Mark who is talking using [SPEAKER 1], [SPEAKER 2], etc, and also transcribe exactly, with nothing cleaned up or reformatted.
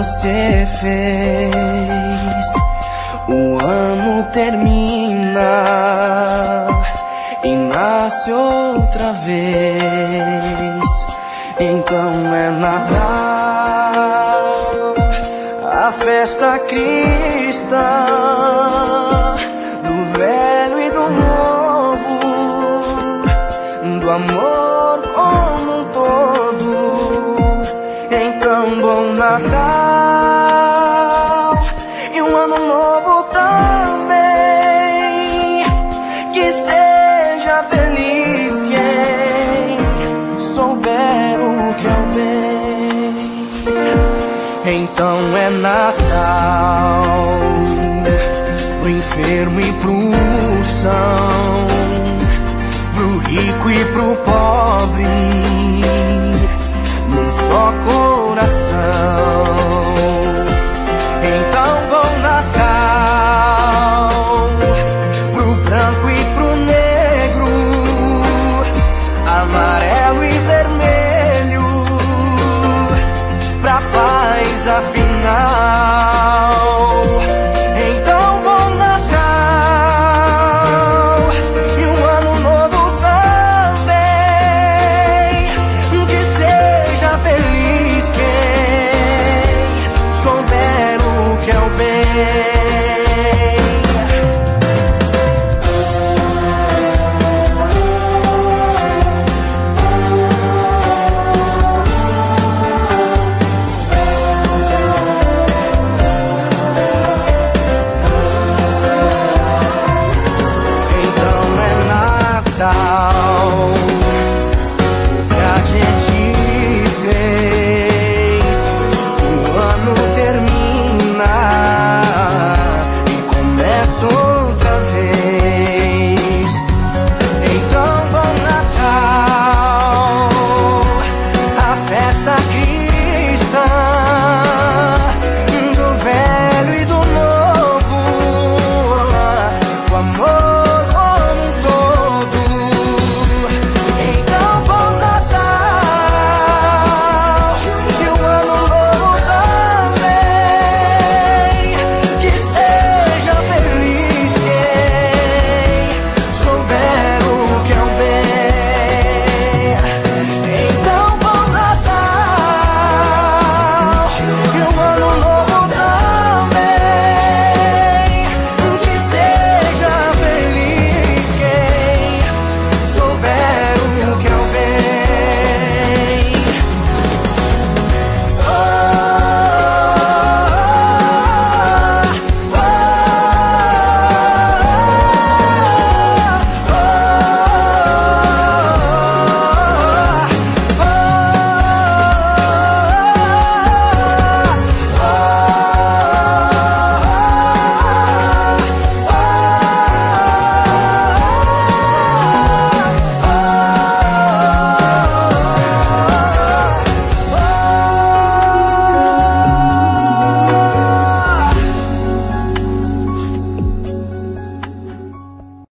[SPEAKER 1] você fez. O ano termina e nasce outra vez. Então é Natal, a festa cristã, do velho e do novo, do amor como um todo. Então bom Natal e um ano novo também. Que seja feliz quem souber o que é o bem. Então é Natal pro enfermo e pro são, pro rico e pro pobre, num só coração. Então bom Natal pro branco e pro negro, amarelo e vermelho, pra paz afinal. Então bom Natal e um ano novo também. Que seja feliz quem souber o que é o bem.